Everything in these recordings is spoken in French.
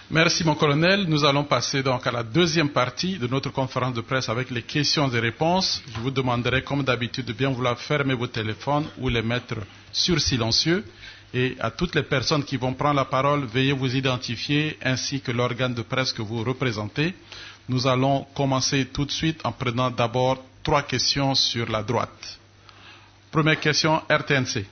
Merci mon colonel. Nous allons passer donc à la deuxième partie de notre conférence de presse avec les questions et réponses. Je vous demanderai comme d'habitude de bien vouloir fermer vos téléphones ou les mettre sur silencieux. Et à toutes les personnes qui vont prendre la parole, veuillez vous identifier ainsi que l'organe de presse que vous représentez. Nous allons commencer tout de suite en prenant d'abord 3 questions sur la droite. Première question, RTNC.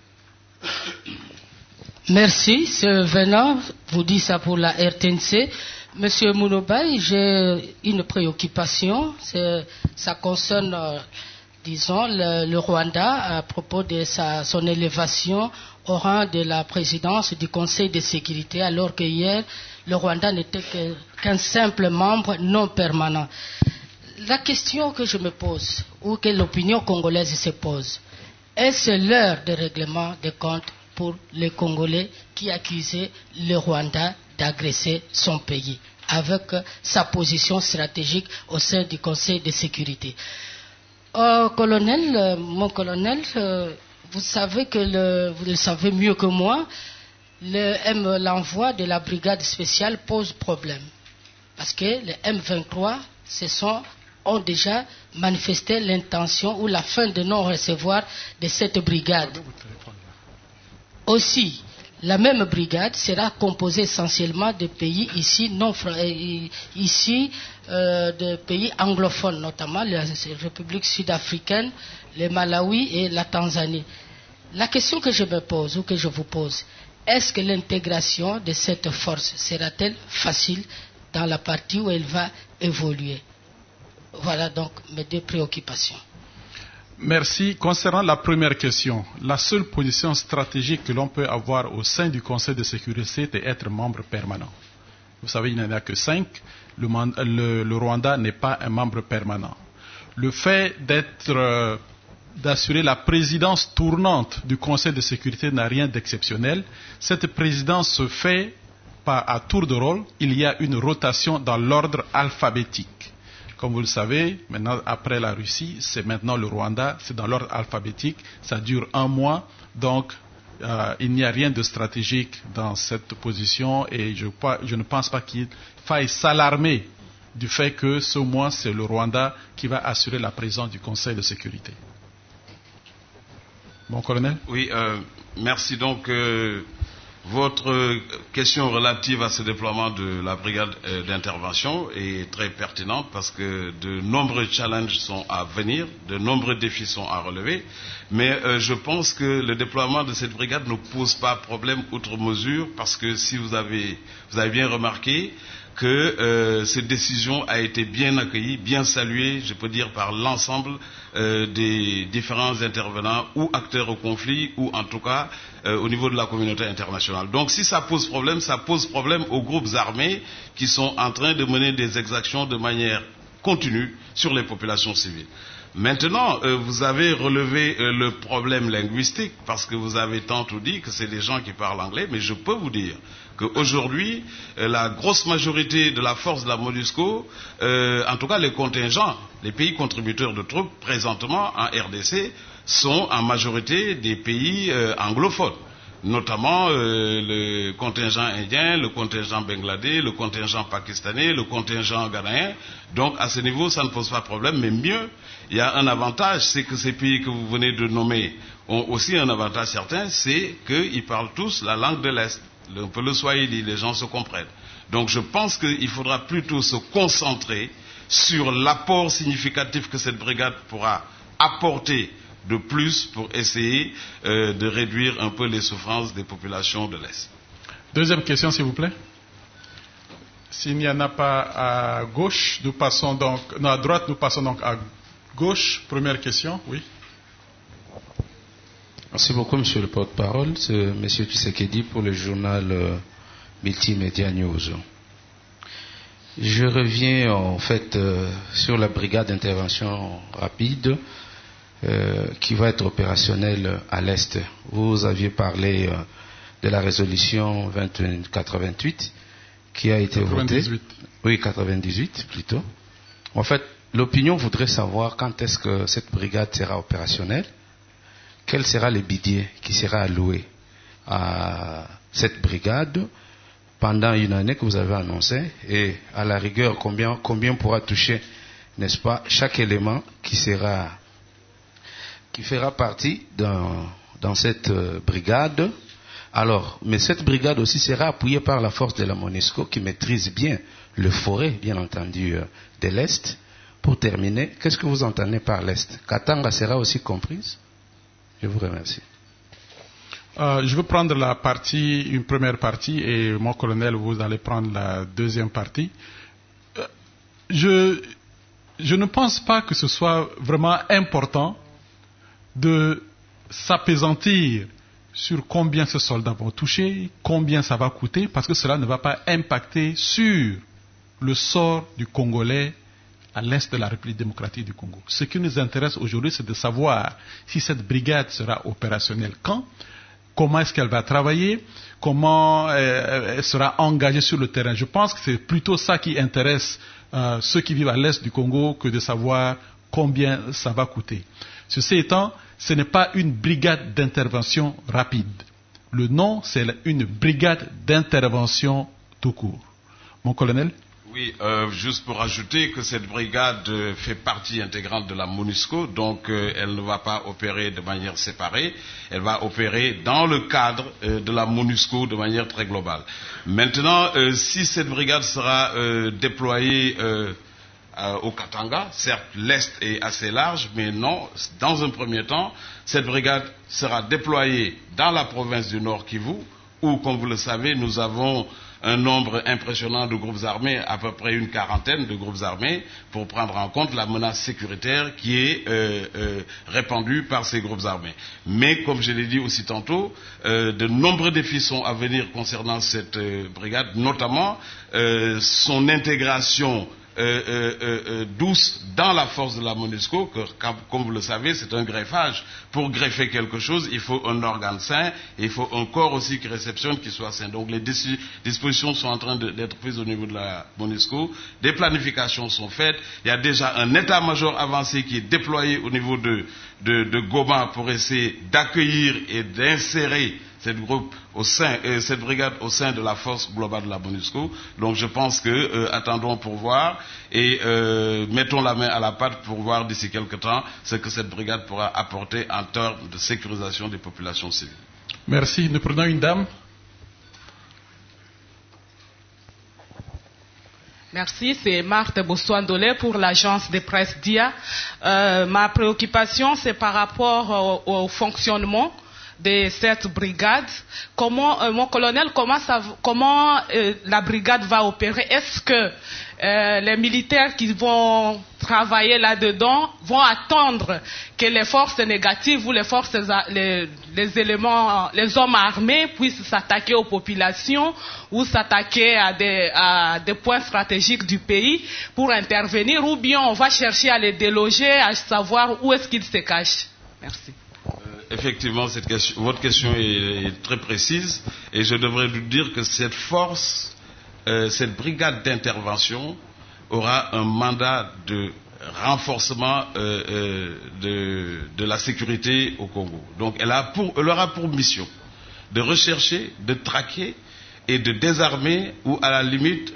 Merci, c'est Venant, vous dites ça pour la RTNC. Monsieur Mounobaï, j'ai une préoccupation, ça concerne, disons, le Rwanda à propos de son élévation au rang de la présidence du Conseil de sécurité, alors que hier, le Rwanda n'était qu'un simple membre non permanent. La question que je me pose, ou que l'opinion congolaise se pose, est-ce l'heure de règlement des comptes pour les Congolais qui accusaient le Rwanda d'agresser son pays avec sa position stratégique au sein du Conseil de sécurité? Mon colonel, vous savez vous le savez mieux que moi, l'envoi de la brigade spéciale pose problème. Parce que les M23 ont déjà manifesté l'intention ou la fin de non-recevoir de cette brigade. Aussi, la même brigade sera composée essentiellement de pays de pays anglophones, notamment la République sud-africaine, le Malawi et la Tanzanie. La question que je me pose ou que je vous pose, est-ce que l'intégration de cette force sera-t-elle facile dans la partie où elle va évoluer? Voilà donc mes 2 préoccupations. Merci. Concernant la première question, la seule position stratégique que l'on peut avoir au sein du Conseil de sécurité, c'est d'être membre permanent. Vous savez, il n'y en a que 5. Le Rwanda n'est pas un membre permanent. Le fait d'assurer la présidence tournante du Conseil de sécurité n'a rien d'exceptionnel. Cette présidence se fait à tour de rôle. Il y a une rotation dans l'ordre alphabétique. Comme vous le savez, maintenant, après la Russie, c'est maintenant le Rwanda, c'est dans l'ordre alphabétique, ça dure 1 mois, donc il n'y a rien de stratégique dans cette position et je ne pense pas qu'il faille s'alarmer du fait que ce mois, c'est le Rwanda qui va assurer la présence du Conseil de sécurité. Mon colonel? Oui, merci. Donc, votre question relative à ce déploiement de la brigade d'intervention est très pertinente parce que de nombreux challenges sont à venir, de nombreux défis sont à relever, mais je pense que le déploiement de cette brigade ne pose pas problème outre mesure parce que si vous avez bien remarqué que cette décision a été bien accueillie, bien saluée, je peux dire, par l'ensemble des différents intervenants ou acteurs au conflit ou en tout cas au niveau de la communauté internationale. Donc si ça pose problème aux groupes armés qui sont en train de mener des exactions de manière continue sur les populations civiles. Maintenant, vous avez relevé le problème linguistique parce que vous avez tantôt dit que c'est des gens qui parlent anglais, mais je peux vous dire qu'aujourd'hui, la grosse majorité de la force de la MONUSCO, en tout cas les contingents, les pays contributeurs de troupes présentement en RDC, sont en majorité des pays anglophones, notamment le contingent indien, le contingent bangladais, le contingent pakistanais, le contingent ghanéen. Donc à ce niveau, ça ne pose pas de problème, mais mieux, il y a un avantage, c'est que ces pays que vous venez de nommer ont aussi un avantage certain, c'est qu'ils parlent tous la langue de l'Est, un peu le swahili, les gens se comprennent. Donc je pense qu'il faudra plutôt se concentrer sur l'apport significatif que cette brigade pourra apporter de plus pour essayer de réduire un peu les souffrances des populations de l'Est. Deuxième question, s'il vous plaît. S'il n'y en a pas à gauche, nous passons donc... Non, à droite, nous passons donc à gauche. Première question, oui. Merci beaucoup, monsieur le porte-parole. C'est monsieur Tshisekedi pour le journal Multimédia News. Je reviens en fait sur la brigade d'intervention rapide qui va être opérationnelle à l'Est. Vous aviez parlé de la résolution 2188 qui a été votée. Oui, 98 plutôt. En fait, l'opinion voudrait savoir quand est-ce que cette brigade sera opérationnelle, quel sera le budget qui sera alloué à cette brigade pendant une année que vous avez annoncé, et à la rigueur, combien pourra toucher, n'est-ce pas, chaque élément qui fera partie dans cette brigade. Alors, mais cette brigade aussi sera appuyée par la force de la MONUSCO qui maîtrise bien le forêt, bien entendu, de l'Est. Pour terminer, qu'est-ce que vous entendez par l'Est? Katanga sera aussi comprise? Je vous remercie. Je vais prendre une première partie, et mon colonel, vous allez prendre la deuxième partie. Je ne pense pas que ce soit vraiment important de s'appesantir sur combien ces soldats vont toucher, combien ça va coûter, parce que cela ne va pas impacter sur le sort du Congolais à l'est de la République démocratique du Congo. Ce qui nous intéresse aujourd'hui, c'est de savoir si cette brigade sera opérationnelle quand, comment est-ce qu'elle va travailler, comment elle sera engagée sur le terrain. Je pense que c'est plutôt ça qui intéresse ceux qui vivent à l'est du Congo que de savoir combien ça va coûter. Ceci étant, ce n'est pas une brigade d'intervention rapide. Le nom, c'est une brigade d'intervention tout court. Mon colonel? Oui, juste pour ajouter que cette brigade fait partie intégrante de la MONUSCO, donc elle ne va pas opérer de manière séparée, elle va opérer dans le cadre de la MONUSCO de manière très globale. Maintenant, si cette brigade sera déployée au Katanga, certes l'Est est assez large, mais non, dans un premier temps, cette brigade sera déployée dans la province du Nord Kivu, où, comme vous le savez, nous avons un nombre impressionnant de groupes armés, à peu près une quarantaine de groupes armés, pour prendre en compte la menace sécuritaire qui est répandue par ces groupes armés. Mais, comme je l'ai dit aussi tantôt, de nombreux défis sont à venir concernant cette brigade, notamment son intégration douce dans la force de la MONUSCO, que, comme vous le savez, c'est un greffage. Pour greffer quelque chose, il faut un organe sain, et il faut un corps aussi qui réceptionne, qui soit sain. Donc les dispositions sont en train d'être prises au niveau de la MONUSCO, des planifications sont faites, il y a déjà un état-major avancé qui est déployé au niveau de Goma pour essayer d'accueillir et d'insérer cette brigade au sein de la force globale de la MONUSCO. Donc je pense que attendons pour voir et mettons la main à la pâte pour voir d'ici quelque temps ce que cette brigade pourra apporter en termes de sécurisation des populations civiles. Merci. Nous prenons une dame. Merci, c'est Marthe Bossoandolé pour l'agence de presse DIA. Ma préoccupation, c'est par rapport au fonctionnement de cette brigade. Mon colonel, comment la brigade va opérer? Est-ce que les militaires qui vont travailler là-dedans vont attendre que les forces négatives ou les hommes armés puissent s'attaquer aux populations ou s'attaquer à des points stratégiques du pays pour intervenir, ou bien on va chercher à les déloger, à savoir où est-ce qu'ils se cachent? Merci. Effectivement, votre question est très précise, et je devrais vous dire que cette force, cette brigade d'intervention aura un mandat de renforcement de la sécurité au Congo. Donc elle aura pour mission de rechercher, de traquer et de désarmer, ou à la limite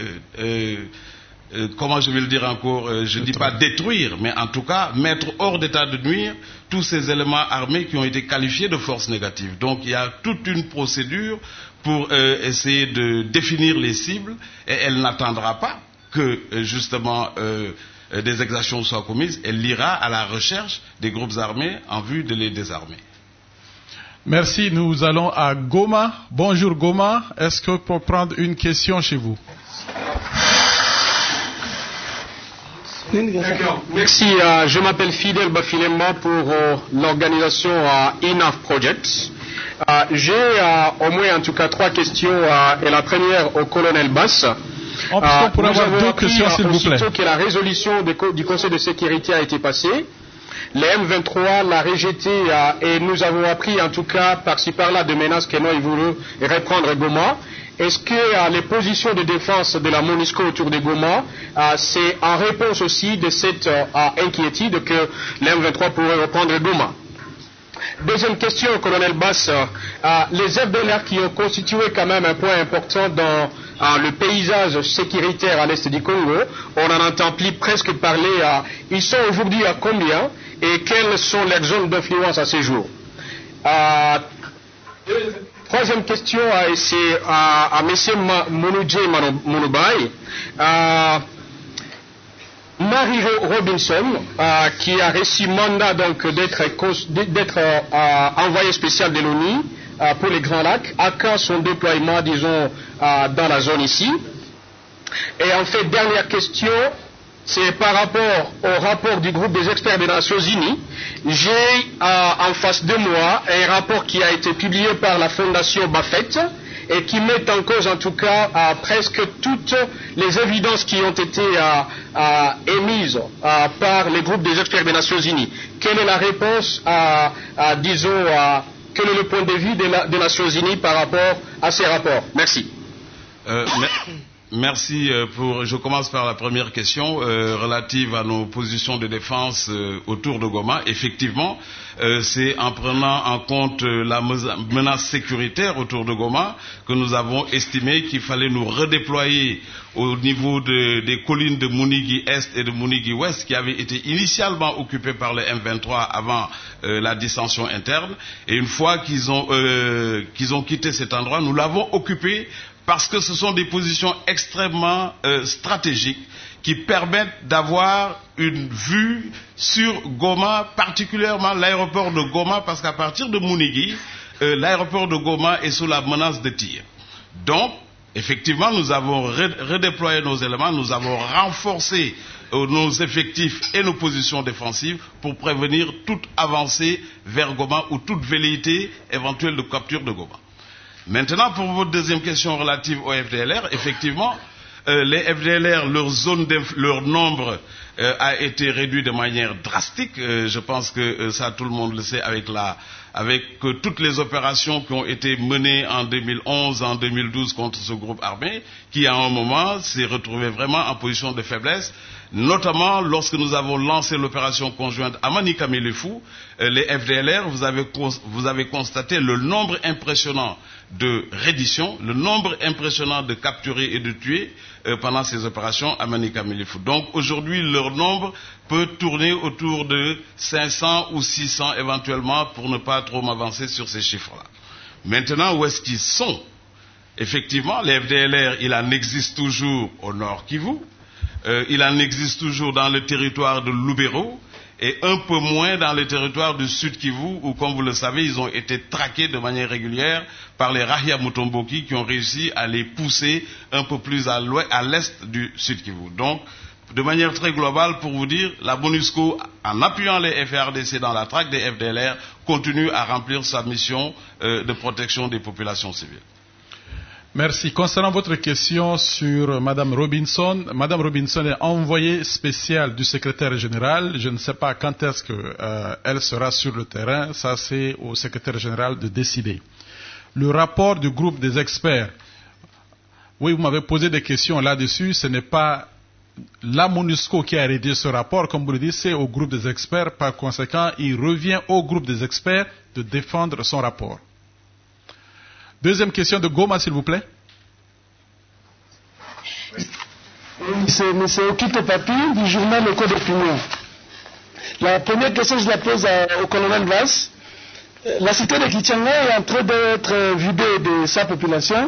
comment je vais le dire encore, je ne dis pas détruire, mais en tout cas mettre hors d'état de nuire tous ces éléments armés qui ont été qualifiés de forces négatives. Donc il y a toute une procédure pour essayer de définir les cibles, et elle n'attendra pas que justement des exactions soient commises, elle ira à la recherche des groupes armés en vue de les désarmer. Merci, nous allons à Goma. Bonjour Goma, est-ce que pour prendre une question chez vous? D'accord. Merci. Je m'appelle Fidel Bafilemba pour l'organisation Enough Projects. J'ai au moins en tout cas 3 questions et la première au colonel Bass. On pourrait avoir 2 questions s'il vous plaît. Aussitôt que la résolution du Conseil de sécurité a été passée, les M23 l'a rejeté et nous avons appris en tout cas par-ci par-là de menaces que non, ils voulaient reprendre Goma. Est-ce que les positions de défense de la MONUSCO autour de Goma, c'est en réponse aussi de cette inquiétude que les M23 pourraient reprendre Goma? Deuxième question, colonel Bass. Les FDLR qui ont constitué quand même un point important dans le paysage sécuritaire à l'est du Congo, on en entend plus presque parler. Ils sont aujourd'hui à combien et quelles sont leurs zones d'influence à ce jour? Troisième question, c'est à M. Mounudje Mounobaye. Mary Robinson, qui a reçu mandat donc d'être envoyé spécial de l'ONU pour les Grands Lacs, à quand son déploiement, disons, dans la zone ici? Et en fait, dernière question, c'est par rapport au rapport du groupe des experts des Nations Unies. J'ai en face de moi un rapport qui a été publié par la Fondation Buffett et qui met en cause en tout cas presque toutes les évidences qui ont été émises par les groupes des experts des Nations Unies. Quelle est la réponse disons, quel est le point de vue des Nations Unies par rapport à ces rapports? Merci. Merci je commence par la première question relative à nos positions de défense autour de Goma. Effectivement, c'est en prenant en compte la menace sécuritaire autour de Goma que nous avons estimé qu'il fallait nous redéployer au niveau des collines de Mounigi Est et de Mounigi Ouest qui avaient été initialement occupées par le M23 avant la dissension interne. Et une fois qu'ils ont quitté cet endroit, nous l'avons occupé parce que ce sont des positions extrêmement stratégiques qui permettent d'avoir une vue sur Goma, particulièrement l'aéroport de Goma, parce qu'à partir de Mounigi, l'aéroport de Goma est sous la menace de tir. Donc, effectivement, nous avons redéployé nos éléments, nous avons renforcé nos effectifs et nos positions défensives pour prévenir toute avancée vers Goma ou toute velléité éventuelle de capture de Goma. Maintenant, pour votre deuxième question relative au FDLR, effectivement, les FDLR, leur nombre a été réduit de manière drastique. Je pense que ça, tout le monde le sait avec toutes les opérations qui ont été menées en 2011, en 2012 contre ce groupe armé, qui à un moment s'est retrouvé vraiment en position de faiblesse. Notamment lorsque nous avons lancé l'opération conjointe à Manika-Milefou, les FDLR, vous avez constaté le nombre impressionnant de redditions, le nombre impressionnant de capturés et de tués pendant ces opérations à Manika-Milefou. Donc aujourd'hui, leur nombre peut tourner autour de 500 ou 600 éventuellement, pour ne pas trop m'avancer sur ces chiffres-là. Maintenant, où est-ce qu'ils sont? Effectivement, les FDLR, il en existe toujours au nord Kivu. Il en existe toujours dans le territoire de Lubero et un peu moins dans le territoire du Sud Kivu où, comme vous le savez, ils ont été traqués de manière régulière par les Rahia Mutomboki qui ont réussi à les pousser un peu plus à l'est du Sud Kivu. Donc, de manière très globale, pour vous dire, la MONUSCO, en appuyant les FARDC dans la traque des FDLR, continue à remplir sa mission de protection des populations civiles. Merci. Concernant votre question sur Mme Robinson, Mme Robinson est envoyée spéciale du secrétaire général. Je ne sais pas quand est-ce qu'elle sera sur le terrain. Ça, c'est au secrétaire général de décider. Le rapport du groupe des experts, oui, vous m'avez posé des questions là-dessus. Ce n'est pas la MONUSCO qui a rédigé ce rapport, comme vous le dites, c'est au groupe des experts. Par conséquent, il revient au groupe des experts de défendre son rapport. Deuxième question de Goma, s'il vous plaît. C'est M. Okito Papi du journal Le Code d'Opinion. La première question, je la pose au colonel Vass. La cité de Kichanga est en train d'être vidée de sa population.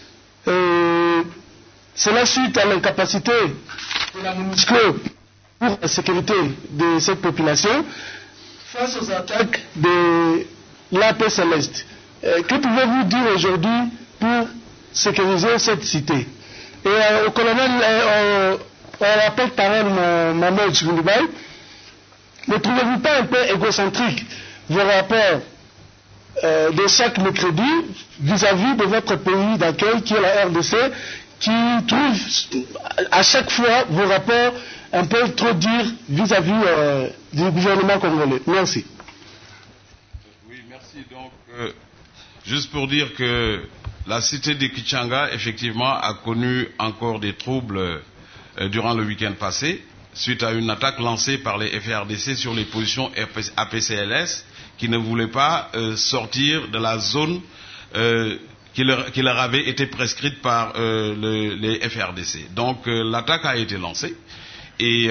C'est la suite à l'incapacité de la MONUSCO pour la sécurité de cette population face aux attaques de l'AP Céleste. Que pouvez-vous dire aujourd'hui pour sécuriser cette cité? Et au colonel, on rappelle par exemple Mahmoud Choulibaï, ne trouvez-vous pas un peu égocentrique vos rapports de chaque mercredi vis-à-vis de votre pays d'accueil qui est la RDC, qui trouve à chaque fois vos rapports un peu trop durs vis-à-vis du gouvernement congolais? Merci. Oui, merci. Donc, juste pour dire que la cité de Kichanga, effectivement, a connu encore des troubles durant le week-end passé, suite à une attaque lancée par les FARDC sur les positions APCLS qui ne voulaient pas sortir de la zone qui leur avait été prescrite par les FRDC. Donc l'attaque a été lancée et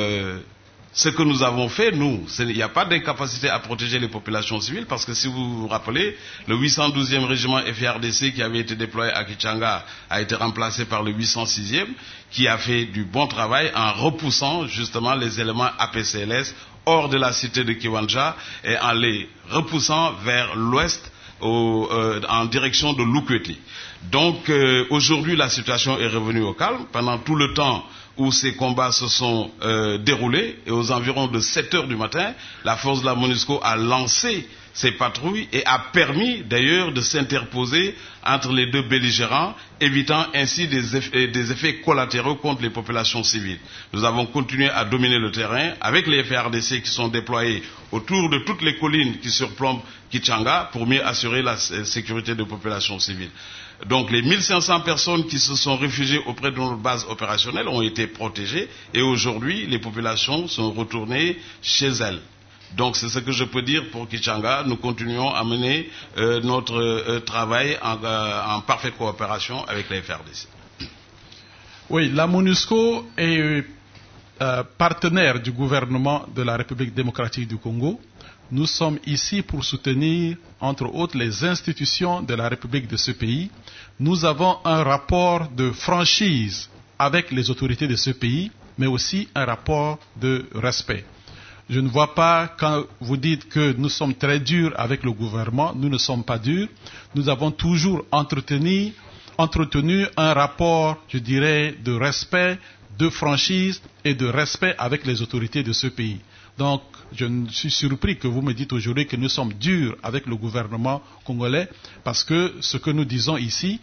ce que nous avons fait, il n'y a pas d'incapacité à protéger les populations civiles parce que si vous vous rappelez, le 812e régiment FRDC qui avait été déployé à Kichanga a été remplacé par le 806e qui a fait du bon travail en repoussant justement les éléments APCLS hors de la cité de Kiwanja et en les repoussant vers l'ouest en direction de Lukweti. Donc aujourd'hui la situation est revenue au calme. Pendant tout le temps où ces combats se sont déroulés et aux environs de 7 heures du matin, la force de la MONUSCO a lancé ses patrouilles et a permis d'ailleurs de s'interposer entre les deux belligérants, évitant ainsi des effets collatéraux contre les populations civiles. Nous avons continué à dominer le terrain avec les FARDC qui sont déployés autour de toutes les collines qui surplombent Kichanga pour mieux assurer la sécurité des populations civiles. Donc les 1500 personnes qui se sont réfugiées auprès de nos bases opérationnelles ont été protégées et aujourd'hui les populations sont retournées chez elles. Donc c'est ce que je peux dire pour Kichanga. Nous continuons à mener notre travail en parfaite coopération avec les FRDC. Oui, la MONUSCO est partenaire du gouvernement de la République démocratique du Congo. Nous sommes ici pour soutenir, entre autres, les institutions de la République de ce pays. Nous avons un rapport de franchise avec les autorités de ce pays, mais aussi un rapport de respect. Je ne vois pas, quand vous dites que nous sommes très durs avec le gouvernement, nous ne sommes pas durs. Nous avons toujours entretenu un rapport, je dirais, de respect, de franchise et de respect avec les autorités de ce pays. Donc, je suis surpris que vous me dites aujourd'hui que nous sommes durs avec le gouvernement congolais, parce que ce que nous disons ici,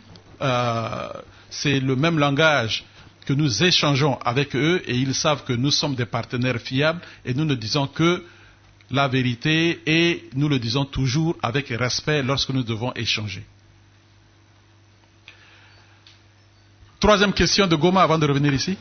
c'est le même langage que nous échangeons avec eux, et ils savent que nous sommes des partenaires fiables, et nous ne disons que la vérité, et nous le disons toujours avec respect lorsque nous devons échanger. Troisième question de Goma avant de revenir ici.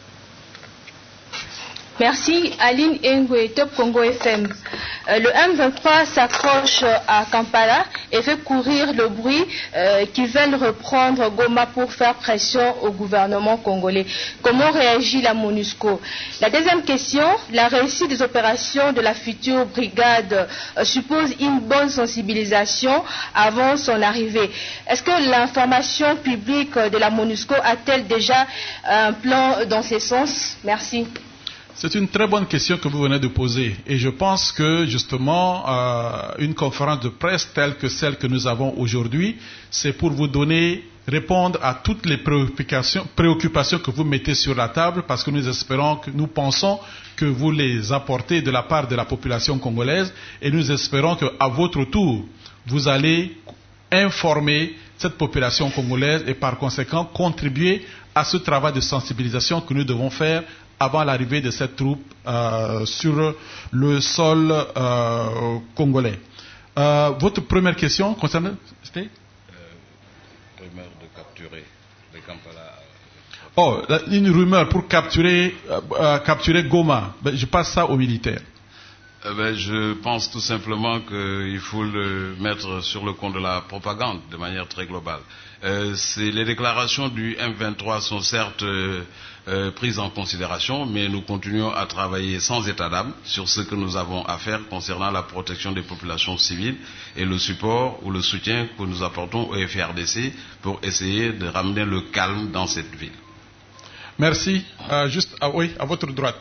Merci, Aline Engwe, Top Congo FM. Le M23 s'accroche à Kampala et fait courir le bruit qu'ils veulent reprendre Goma pour faire pression au gouvernement congolais. Comment réagit la MONUSCO? La deuxième question, la réussite des opérations de la future brigade suppose une bonne sensibilisation avant son arrivée. Est-ce que l'information publique de la MONUSCO a-t-elle déjà un plan dans ce sens? Merci. C'est une très bonne question que vous venez de poser, et je pense que justement une conférence de presse telle que celle que nous avons aujourd'hui, c'est pour vous répondre à toutes les préoccupations que vous mettez sur la table, parce que nous pensons que vous les apportez de la part de la population congolaise, et nous espérons qu'à votre tour, vous allez informer cette population congolaise et par conséquent contribuer à ce travail de sensibilisation que nous devons faire avant l'arrivée de cette troupe sur le sol congolais. Votre première question concerne... C'était Rumeur de capturer les Kampala. Une rumeur pour capturer Goma. Je passe ça aux militaires. Je pense tout simplement qu'il faut le mettre sur le compte de la propagande de manière très globale. Les déclarations du M23 sont certes prises en considération, mais nous continuons à travailler sans état d'âme sur ce que nous avons à faire concernant la protection des populations civiles et le support ou le soutien que nous apportons au FRDC pour essayer de ramener le calme dans cette ville. Merci. À votre droite.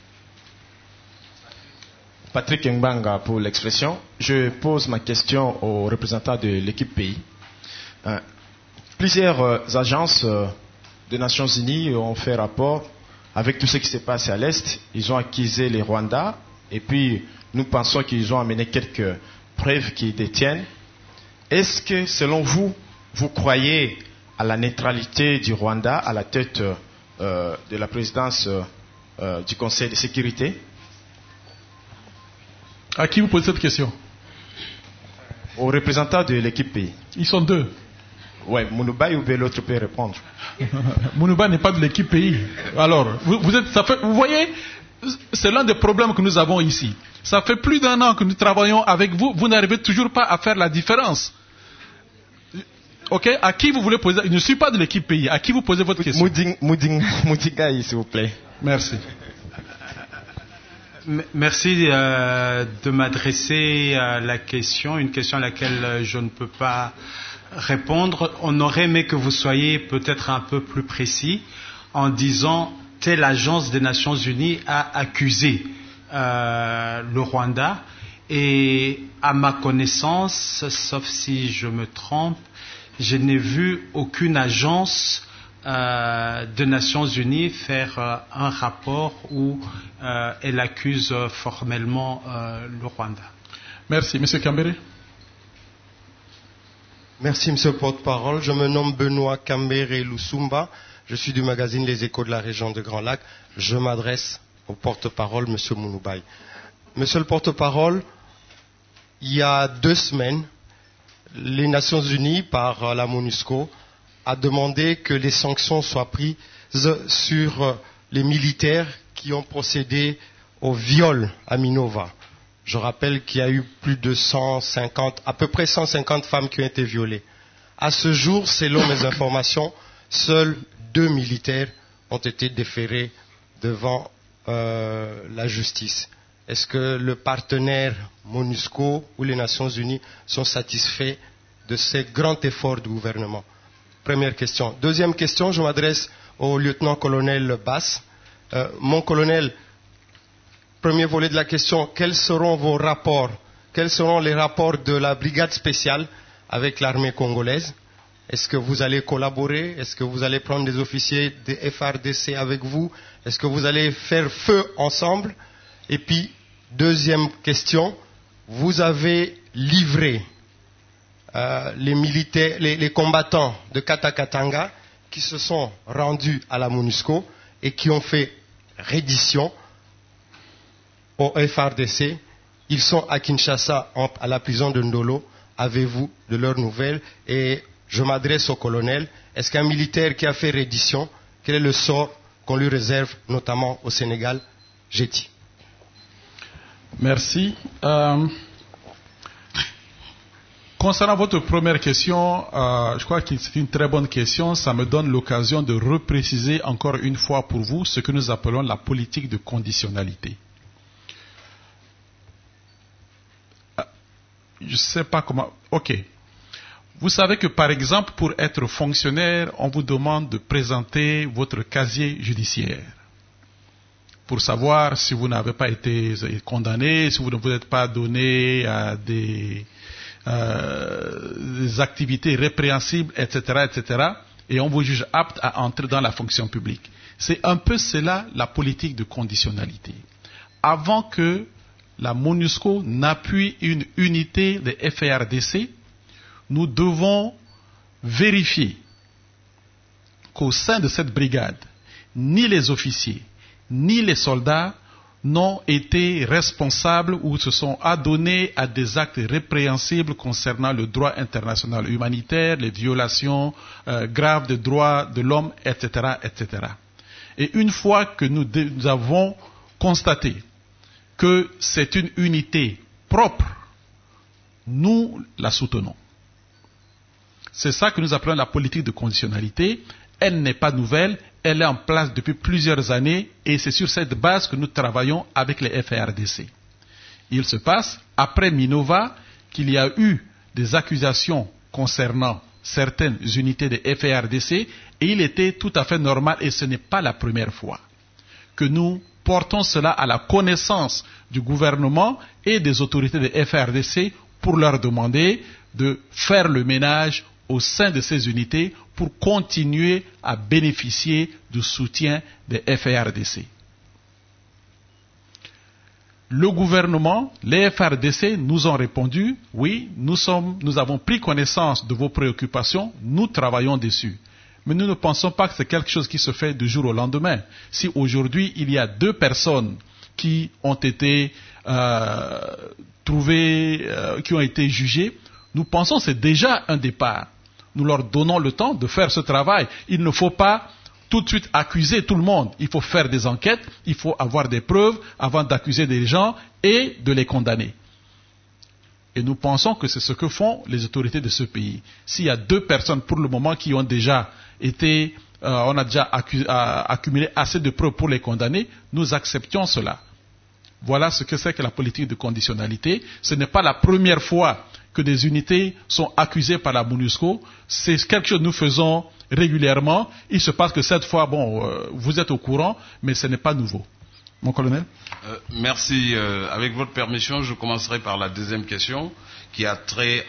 Patrick Mbanga pour l'expression. Je pose ma question aux représentants de l'équipe pays. Plusieurs agences des Nations Unies ont fait rapport avec tout ce qui s'est passé à l'Est. Ils ont accusé les Rwandais et puis nous pensons qu'ils ont amené quelques preuves qu'ils détiennent. Est-ce que selon vous, vous croyez à la neutralité du Rwanda à la tête de la présidence du Conseil de sécurité? À qui vous posez cette question? Aux représentants de l'équipe pays. Ils sont deux. Oui, Mounouba ou l'autre peut répondre. Mounouba n'est pas de l'équipe pays. Alors, vous voyez, c'est l'un des problèmes que nous avons ici. Ça fait plus d'1 an que nous travaillons avec vous, vous n'arrivez toujours pas à faire la différence. Ok, à qui vous voulez poser? Je ne suis pas de l'équipe pays. À qui vous posez votre question? Moudinga, s'il vous plaît. Merci. Merci de m'adresser la question, une question à laquelle je ne peux pas répondre. On aurait aimé que vous soyez peut-être un peu plus précis en disant telle agence des Nations Unies a accusé le Rwanda, et à ma connaissance, sauf si je me trompe, je n'ai vu aucune agence des Nations Unies faire un rapport où elle accuse formellement le Rwanda. Merci. Monsieur Kambere. Merci, Monsieur le porte-parole. Je me nomme Benoît Kambere Lusumba. Je suis du magazine Les Échos de la région de Grand Lac. Je m'adresse au porte-parole, Monsieur Mounoubaï. Monsieur le porte-parole, il y a 2 semaines, les Nations Unies, par la MONUSCO, a demandé que les sanctions soient prises sur les militaires qui ont procédé au viol à Minova. Je rappelle qu'il y a eu plus de 150, à peu près 150 femmes qui ont été violées. À ce jour, selon mes informations, seuls 2 militaires ont été déférés devant la justice. Est-ce que le partenaire MONUSCO ou les Nations Unies sont satisfaits de ces grands efforts du gouvernement? Première question. Deuxième question, je m'adresse au lieutenant-colonel Bass. Mon colonel, premier volet de la question, quels seront vos rapports? Quels seront les rapports de la brigade spéciale avec l'armée congolaise? Est-ce que vous allez collaborer? Est-ce que vous allez prendre des officiers des FARDC avec vous? Est-ce que vous allez faire feu ensemble? Et puis, deuxième question, vous avez livré les combattants de Katakatanga qui se sont rendus à la MONUSCO et qui ont fait reddition au FARDC. Ils sont à Kinshasa, à la prison de Ndolo. Avez-vous de leurs nouvelles? Et je m'adresse au colonel. Est-ce qu'un militaire qui a fait reddition, quel est le sort qu'on lui réserve, notamment au Sénégal? Jeti. Merci. Concernant votre première question, je crois que c'est une très bonne question. Ça me donne l'occasion de repréciser encore une fois pour vous ce que nous appelons la politique de conditionnalité. Je ne sais pas comment... Ok. Vous savez que par exemple, pour être fonctionnaire, on vous demande de présenter votre casier judiciaire pour savoir si vous n'avez pas été condamné, si vous ne vous êtes pas donné à des activités répréhensibles, etc., etc., et on vous juge apte à entrer dans la fonction publique. C'est un peu cela la politique de conditionnalité. Avant que la MONUSCO n'appuie une unité de FARDC, nous devons vérifier qu'au sein de cette brigade, ni les officiers, ni les soldats n'ont été responsables ou se sont adonnés à des actes répréhensibles concernant le droit international humanitaire, les violations graves des droits de l'homme, etc., etc. Et une fois que nous avons constaté que c'est une unité propre, nous la soutenons. C'est ça que nous appelons la politique de conditionnalité. Elle n'est pas nouvelle, elle est en place depuis plusieurs années et c'est sur cette base que nous travaillons avec les FARDC. Il se passe, après Minova, qu'il y a eu des accusations concernant certaines unités de FARDC et il était tout à fait normal, et ce n'est pas la première fois, que nous portons cela à la connaissance du gouvernement et des autorités de FARDC pour leur demander de faire le ménage au sein de ces unités pour continuer à bénéficier du soutien des FARDC. Le gouvernement, les FARDC nous ont répondu, oui, nous avons pris connaissance de vos préoccupations, nous travaillons dessus. Mais nous ne pensons pas que c'est quelque chose qui se fait du jour au lendemain. Si aujourd'hui il y a 2 personnes qui ont été trouvées, qui ont été jugées, nous pensons que c'est déjà un départ. Nous leur donnons le temps de faire ce travail. Il ne faut pas tout de suite accuser tout le monde. Il faut faire des enquêtes, il faut avoir des preuves avant d'accuser des gens et de les condamner. Et nous pensons que c'est ce que font les autorités de ce pays. S'il y a 2 personnes pour le moment qui ont déjà été, on a déjà accumulé assez de preuves pour les condamner, nous acceptions cela. Voilà ce que c'est que la politique de conditionnalité. Ce n'est pas la première fois que des unités sont accusées par la MONUSCO. C'est quelque chose que nous faisons régulièrement. Il se passe que cette fois, vous êtes au courant, mais ce n'est pas nouveau. Mon colonel. Merci. Avec votre permission, je commencerai par la deuxième question qui a trait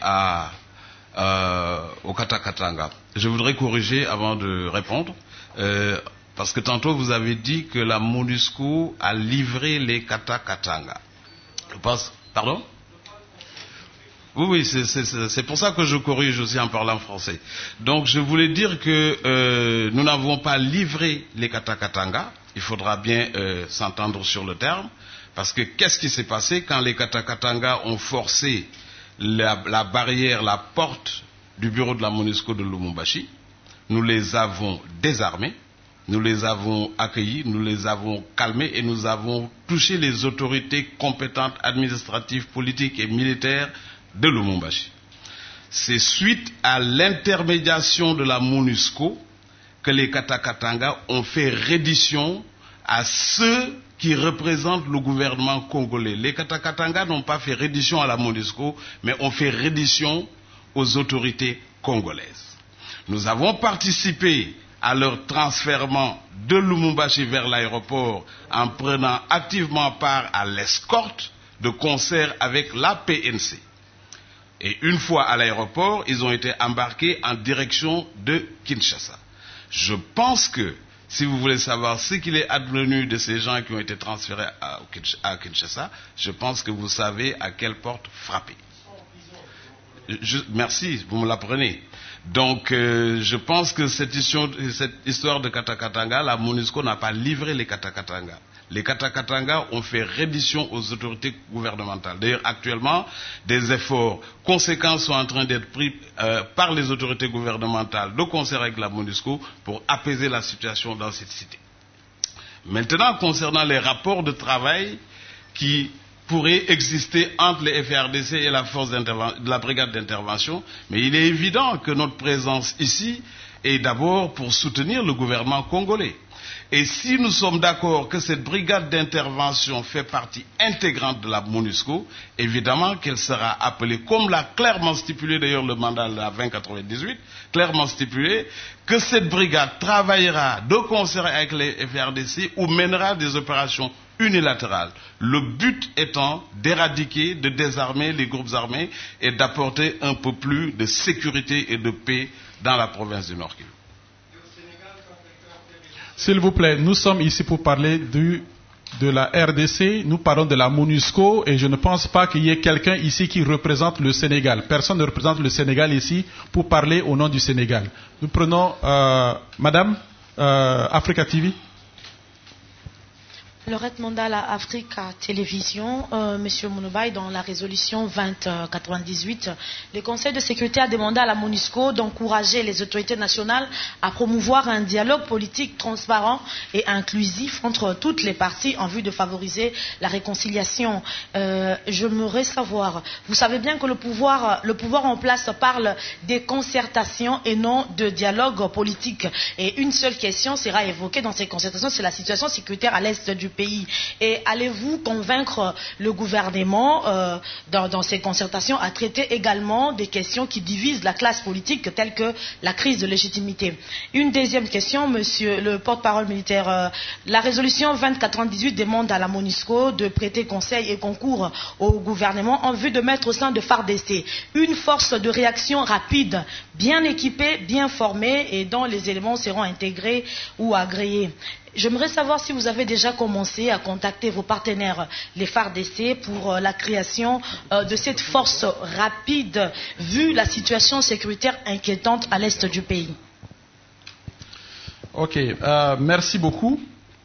au Kata-Katanga. Je voudrais corriger avant de répondre, parce que tantôt vous avez dit que la MONUSCO a livré les Kata-Katanga. Pardon? Oui, c'est pour ça que je corrige aussi en parlant français. Donc je voulais dire que nous n'avons pas livré les Kata-Katanga. Il faudra bien s'entendre sur le terme, parce que qu'est-ce qui s'est passé quand les Kata-Katanga ont forcé la barrière, la porte du bureau de la MONUSCO de Lubumbashi? Nous les avons désarmés, nous les avons accueillis, nous les avons calmés et nous avons touché les autorités compétentes administratives, politiques et militaires de Lubumbashi. C'est suite à l'intermédiation de la MONUSCO que les Kata-Katanga ont fait reddition à ceux qui représentent le gouvernement congolais. Les Kata-Katanga n'ont pas fait reddition à la MONUSCO, mais ont fait reddition aux autorités congolaises. Nous avons participé à leur transfèrement de Lubumbashi vers l'aéroport en prenant activement part à l'escorte de concert avec la PNC. Et une fois à l'aéroport, ils ont été embarqués en direction de Kinshasa. Je pense que, si vous voulez savoir ce qu'il est advenu de ces gens qui ont été transférés à Kinshasa, je pense que vous savez à quelle porte frapper. Merci, vous me l'apprenez. Donc, je pense que cette histoire de Kata-Katanga, la MONUSCO n'a pas livré les Kata-Katanga. Les Kata-Katanga ont fait reddition aux autorités gouvernementales. D'ailleurs, actuellement, des efforts conséquents sont en train d'être pris par les autorités gouvernementales de concert avec la MONUSCO pour apaiser la situation dans cette cité. Maintenant, concernant les rapports de travail qui pourraient exister entre les FARDC et la force de la brigade d'intervention, mais il est évident que notre présence ici est d'abord pour soutenir le gouvernement congolais. Et si nous sommes d'accord que cette brigade d'intervention fait partie intégrante de la MONUSCO, évidemment qu'elle sera appelée, comme l'a clairement stipulé d'ailleurs le mandat de la 2098, clairement stipulé, que cette brigade travaillera de concert avec les FARDC ou mènera des opérations unilatérales. Le but étant d'éradiquer, de désarmer les groupes armés et d'apporter un peu plus de sécurité et de paix dans la province du Nord Kivu. S'il vous plaît, nous sommes ici pour parler de la RDC, nous parlons de la MONUSCO et je ne pense pas qu'il y ait quelqu'un ici qui représente le Sénégal. Personne ne représente le Sénégal ici pour parler au nom du Sénégal. Nous prenons Madame Africa TV. Laurette Mandala, Africa Télévision. Monsieur Mounoubaï, dans la résolution 2098, le Conseil de sécurité a demandé à la MONUSCO d'encourager les autorités nationales à promouvoir un dialogue politique transparent et inclusif entre toutes les parties en vue de favoriser la réconciliation. J'aimerais savoir, vous savez bien que le pouvoir en place parle des concertations et non de dialogue politique. Et une seule question sera évoquée dans ces concertations, c'est la situation sécuritaire à l'est du pays. Et allez-vous convaincre le gouvernement dans ces concertations à traiter également des questions qui divisent la classe politique telles que la crise de légitimité? Une deuxième question, monsieur le porte-parole militaire. La résolution 2098 demande à la MONUSCO de prêter conseil et concours au gouvernement en vue de mettre au sein de FARDC une force de réaction rapide, bien équipée, bien formée et dont les éléments seront intégrés ou agréés. J'aimerais savoir si vous avez déjà commencé à contacter vos partenaires, les FARDC, pour la création de cette force rapide, vu la situation sécuritaire inquiétante à l'est du pays. Ok, merci beaucoup.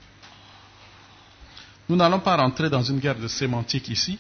Nous n'allons pas rentrer dans une guerre de sémantique ici.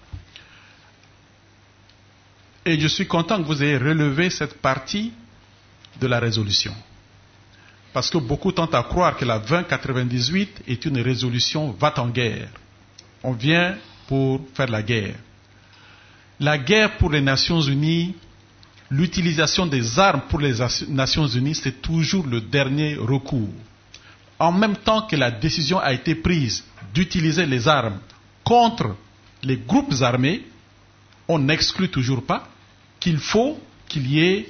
Et je suis content que vous ayez relevé cette partie de la résolution. parce que beaucoup tentent à croire que la 2098 est une résolution va-t-en-guerre. On vient pour faire la guerre. La guerre pour les Nations Unies, l'utilisation des armes pour les Nations Unies, c'est toujours le dernier recours. En même temps que la décision a été prise d'utiliser les armes contre les groupes armés, on n'exclut toujours pas qu'il faut qu'il y ait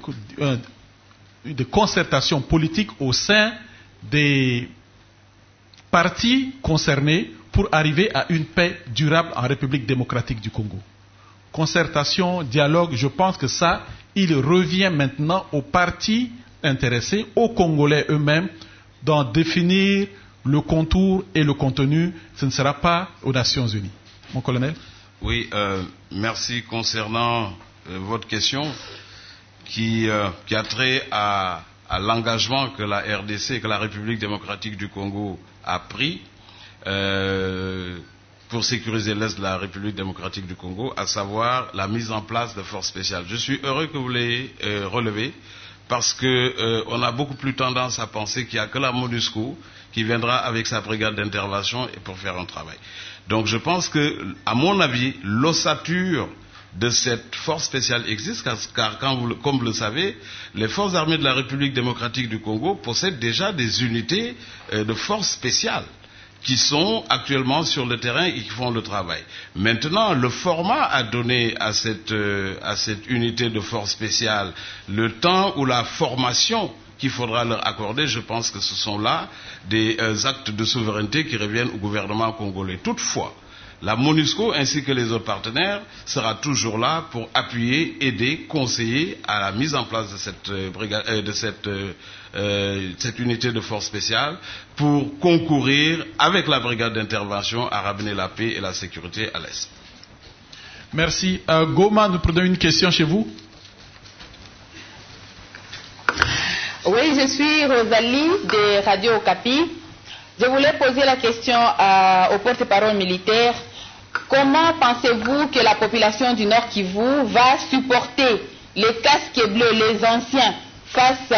des concertations politiques au sein des partis concernés pour arriver à une paix durable en République démocratique du Congo. Concertation, dialogue, je pense que ça, il revient maintenant aux partis intéressés, aux Congolais eux-mêmes, d'en définir le contour et le contenu. Ce ne sera pas aux Nations Unies. Mon colonel? Oui, merci concernant votre question qui a trait à l'engagement que la RDC, que la République démocratique du Congo a pris pour sécuriser l'Est de la République démocratique du Congo, à savoir la mise en place de forces spéciales. Je suis heureux que vous l'ayez relevé, parce qu'on a beaucoup plus tendance à penser qu'il n'y a que la MONUSCO qui viendra avec sa brigade d'intervention et pour faire un travail. Donc je pense que, à mon avis, l'ossature de cette force spéciale existe, car comme vous le savez, les forces armées de la République démocratique du Congo possèdent déjà des unités de forces spéciales qui sont actuellement sur le terrain et qui font le travail. Maintenant, le format à donner à cette unité de force spéciale, le temps ou la formation qu'il faudra leur accorder, je pense que ce sont là des actes de souveraineté qui reviennent au gouvernement congolais. Toutefois, la MONUSCO ainsi que les autres partenaires sera toujours là pour appuyer, aider, conseiller à la mise en place de cette unité de force spéciale pour concourir avec la brigade d'intervention à ramener la paix et la sécurité à l'Est. Merci. Goma, nous prenons une question chez vous. Oui, je suis Rosalie de Radio Okapi. Je voulais poser la question au porte-parole militaire. Comment pensez-vous que la population du Nord Kivu va supporter les casques bleus, les anciens, face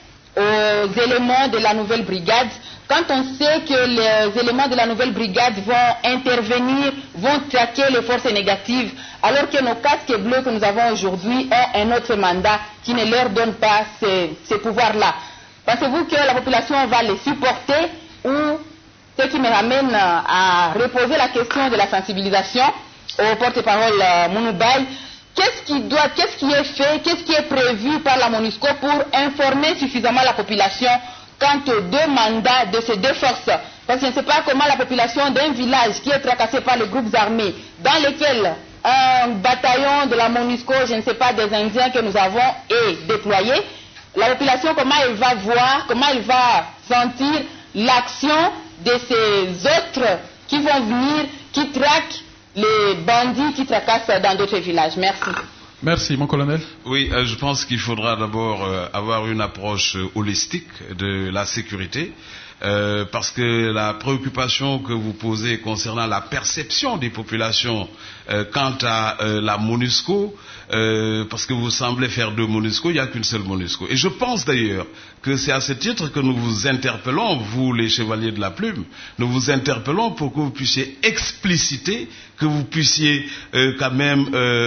aux éléments de la nouvelle brigade, quand on sait que les éléments de la nouvelle brigade vont intervenir, vont traquer les forces négatives, alors que nos casques bleus que nous avons aujourd'hui ont un autre mandat qui ne leur donne pas ces pouvoirs-là? Pensez-vous que la population va les supporter, ou ce qui me ramène à reposer la question de la sensibilisation au porte-parole Mounoubay, qu'est-ce qui est fait, qu'est-ce qui est prévu par la MONUSCO pour informer suffisamment la population quant aux deux mandats de ces deux forces? Parce que je ne sais pas comment la population d'un village qui est tracassé par les groupes armés, dans lesquels un bataillon de la MONUSCO, je ne sais pas, des Indiens que nous avons, est déployé, la population, comment elle va voir, comment elle va sentir l'action de ces autres qui vont venir, qui traquent les bandits qui tracassent dans d'autres villages? Merci. Merci, mon colonel. Oui, je pense qu'il faudra d'abord avoir une approche holistique de la sécurité, parce que la préoccupation que vous posez concernant la perception des populations quant à la MONUSCO, parce que vous semblez faire deux MONUSCO, il n'y a qu'une seule MONUSCO. Et je pense d'ailleurs que c'est à ce titre que nous vous interpellons, vous les chevaliers de la plume, nous vous interpellons pour que vous puissiez expliciter, que vous puissiez quand même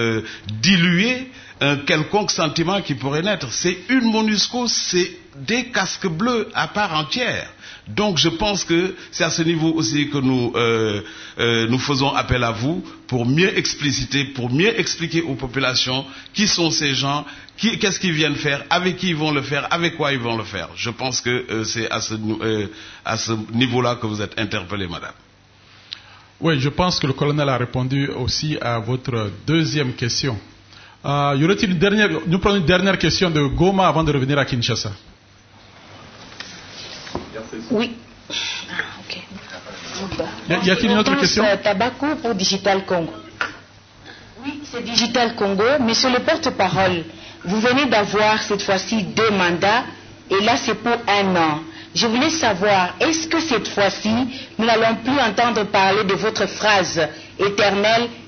diluer un quelconque sentiment qui pourrait naître. C'est une MONUSCO, c'est des casques bleus à part entière. Donc je pense que c'est à ce niveau aussi que nous faisons appel à vous pour mieux expliciter, pour mieux expliquer aux populations qui sont ces gens, qu'est-ce qu'ils viennent faire, avec qui ils vont le faire, avec quoi ils vont le faire. Je pense que c'est à ce niveau-là que vous êtes interpellée, madame. Oui, je pense que le colonel a répondu aussi à votre deuxième question. Y aurait-il une dernière, nous prenons une dernière question de Goma avant de revenir à Kinshasa. Oui. Y a-t-il une autre question? Tabakou pour Digital Congo. Oui, c'est Digital Congo. Monsieur le porte-parole, vous venez d'avoir cette fois-ci 2 mandats et là c'est pour 1 an. Je voulais savoir, est-ce que cette fois-ci, nous n'allons plus entendre parler de votre phrase éternelle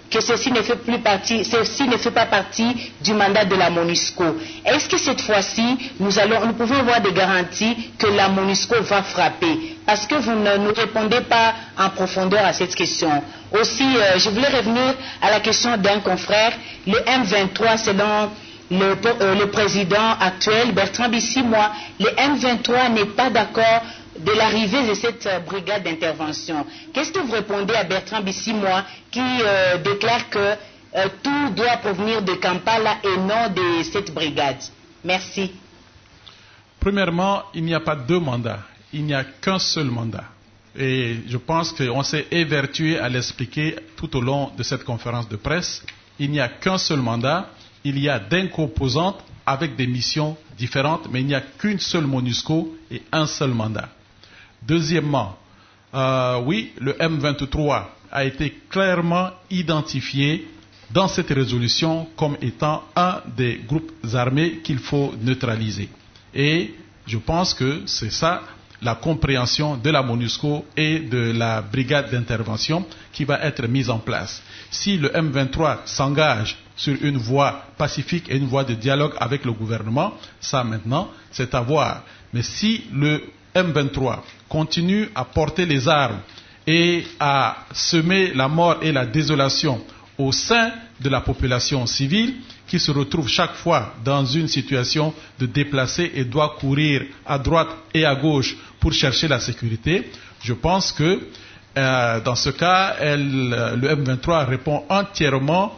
que ceci ne fait pas partie du mandat de la MONUSCO. Est-ce que cette fois-ci, nous pouvons avoir des garanties que la MONUSCO va frapper? Parce que vous ne nous répondez pas en profondeur à cette question. Aussi, je voulais revenir à la question d'un confrère. Le M23, selon le président actuel, Bertrand Bissimois, le M23 n'est pas d'accord de l'arrivée de cette brigade d'intervention. Qu'est-ce que vous répondez à Bertrand Bissimois qui déclare que tout doit provenir de Kampala et non de cette brigade? Merci. Premièrement, il n'y a pas deux mandats. Il n'y a qu'un seul mandat. Et je pense qu'on s'est évertué à l'expliquer tout au long de cette conférence de presse. Il n'y a qu'un seul mandat. Il y a des composantes avec des missions différentes, mais il n'y a qu'une seule MONUSCO et un seul mandat. Deuxièmement, oui, le M23 a été clairement identifié dans cette résolution comme étant un des groupes armés qu'il faut neutraliser. Et je pense que c'est ça la compréhension de la MONUSCO et de la brigade d'intervention qui va être mise en place. Si le M23 s'engage sur une voie pacifique et une voie de dialogue avec le gouvernement, ça maintenant, c'est à voir. Mais si le M23 continue à porter les armes et à semer la mort et la désolation au sein de la population civile, qui se retrouve chaque fois dans une situation de déplacé et doit courir à droite et à gauche pour chercher la sécurité, je pense que dans ce cas, le M23 répond entièrement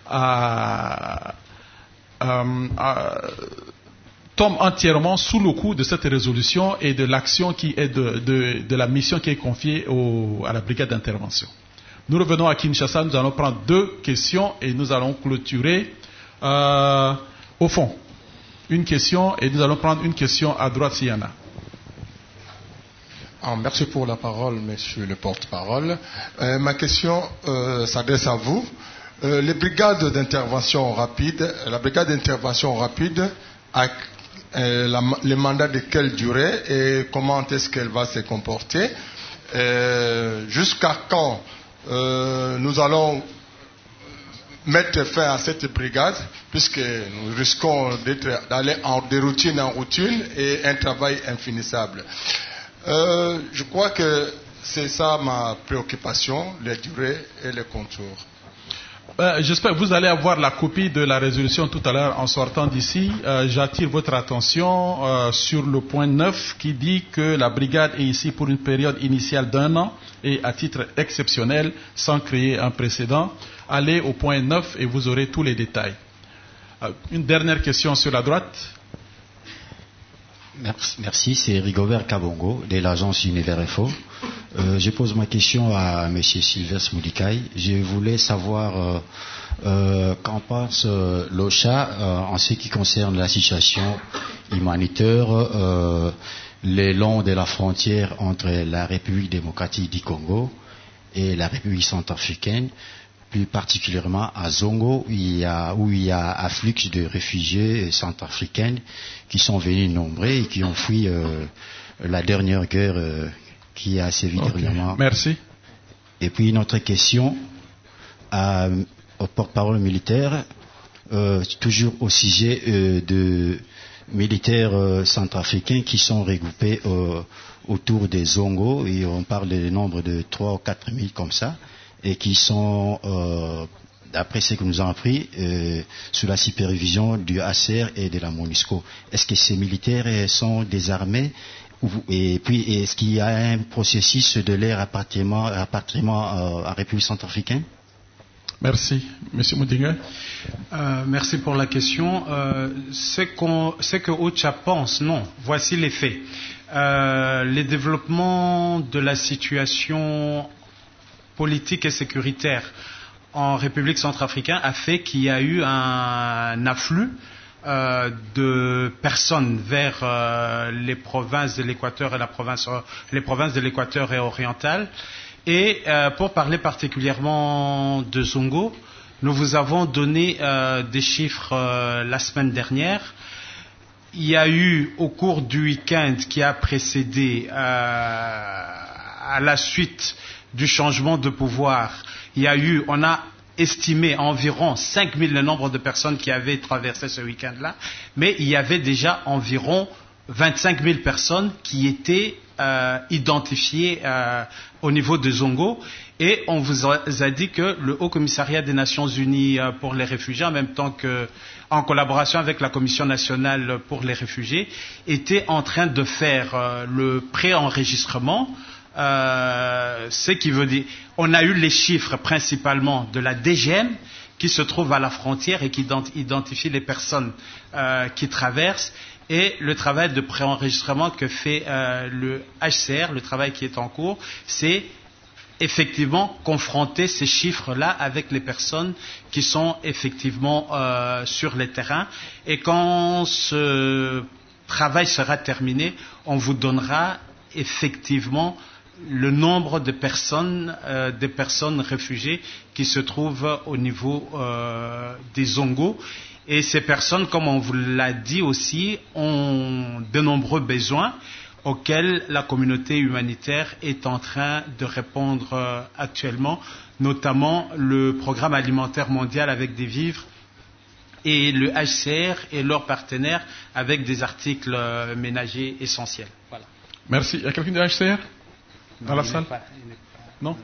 tombe entièrement sous le coup de cette résolution et de l'action qui est de la mission qui est confiée à la brigade d'intervention. Nous revenons à Kinshasa, nous allons prendre deux questions et nous allons clôturer au fond. Une question et nous allons prendre une question à droite s'il y en a. Merci pour la parole, monsieur le porte-parole. Ma question s'adresse à vous. La brigade d'intervention rapide a le mandat de quelle durée et comment est-ce qu'elle va se comporter? Jusqu'à quand nous allons mettre fin à cette brigade, puisque nous risquons d'aller de routine en routine et un travail infinissable. Je crois que c'est ça ma préoccupation, les durées et les contours. J'espère que vous allez avoir la copie de la résolution tout à l'heure en sortant d'ici. J'attire votre attention sur le point 9 qui dit que la brigade est ici pour une période initiale d'1 an et à titre exceptionnel sans créer un précédent. Allez au point 9 et vous aurez tous les détails. Une dernière question sur la droite. Merci, c'est Rigobert Kabongo de l'agence Univers Info. Je pose ma question à M. Sylvestre Moudikai. Je voulais savoir qu'en pense l'OCHA en ce qui concerne la situation humanitaire le long de la frontière entre la République démocratique du Congo et la République centrafricaine, plus particulièrement à Zongo, où il y a un flux de réfugiés centrafricains qui sont venus nombreux et qui ont fui la dernière guerre qui a sévi dernièrement. Merci. Et puis une autre question au porte-parole militaire, toujours au sujet de militaires centrafricains qui sont regroupés autour des Zongo, et on parle du nombre de 3 ou 4 000 comme ça, et qui sont, d'après ce que nous avons appris, sous la supervision du HCR et de la MONUSCO. Est-ce que ces militaires sont désarmés? Et puis, est-ce qu'il y a un processus de leur rapatriement à République centrafricaine? Merci. Monsieur Moudinga. Merci pour la question. Ce que OCHA pense, non. Voici les faits. Les développements de la situation politique et sécuritaire en République centrafricaine a fait qu'il y a eu un afflux de personnes vers les provinces de l'Équateur et les provinces de l'Équateur et orientales. Et pour parler particulièrement de Zongo, nous vous avons donné des chiffres la semaine dernière. Il y a eu, au cours du week-end qui a précédé à la suite du changement de pouvoir, on a estimé à environ 5 000 le nombre de personnes qui avaient traversé ce week-end-là, mais il y avait déjà environ 25 000 personnes qui étaient identifiées au niveau de Zongo. Et on vous a dit que le Haut Commissariat des Nations Unies pour les réfugiés, en même temps qu'en collaboration avec la Commission nationale pour les réfugiés, était en train de faire le préenregistrement. Ce qui veut dire, on a eu les chiffres principalement de la DGM qui se trouve à la frontière et qui identifie les personnes qui traversent, et le travail de préenregistrement que fait le HCR, le travail qui est en cours, c'est effectivement confronter ces chiffres-là avec les personnes qui sont effectivement sur les terrains. Et quand ce travail sera terminé, on vous donnera effectivement le nombre de personnes, des personnes réfugiées qui se trouvent au niveau des Zongo. Et ces personnes, comme on vous l'a dit aussi, ont de nombreux besoins auxquels la communauté humanitaire est en train de répondre actuellement, notamment le programme alimentaire mondial avec des vivres et le HCR et leurs partenaires avec des articles ménagers essentiels. Voilà. Merci. Il y a quelqu'un du HCR dans la salle? Non.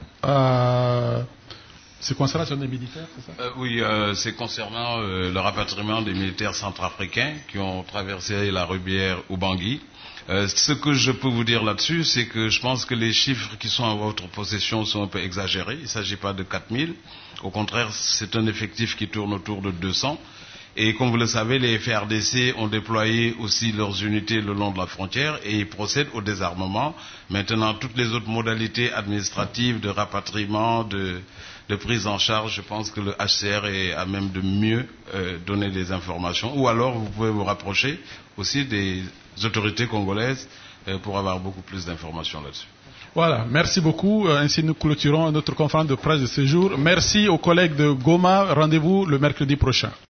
C'est concernant les militaires, c'est ça? Oui, c'est concernant le rapatriement des militaires centrafricains qui ont traversé la rivière Ubangui. Ce que je peux vous dire là-dessus, c'est que je pense que les chiffres qui sont en votre possession sont un peu exagérés. Il ne s'agit pas de 4 000. Au contraire, c'est un effectif qui tourne autour de 200. Et comme vous le savez, les FARDC ont déployé aussi leurs unités le long de la frontière et ils procèdent au désarmement. Maintenant, toutes les autres modalités administratives de rapatriement, de prise en charge, je pense que le HCR est à même de mieux donner des informations. Ou alors, vous pouvez vous rapprocher aussi des autorités congolaises pour avoir beaucoup plus d'informations là-dessus. Voilà, merci beaucoup. Ainsi, nous clôturons notre conférence de presse de ce jour. Merci aux collègues de Goma. Rendez-vous le mercredi prochain.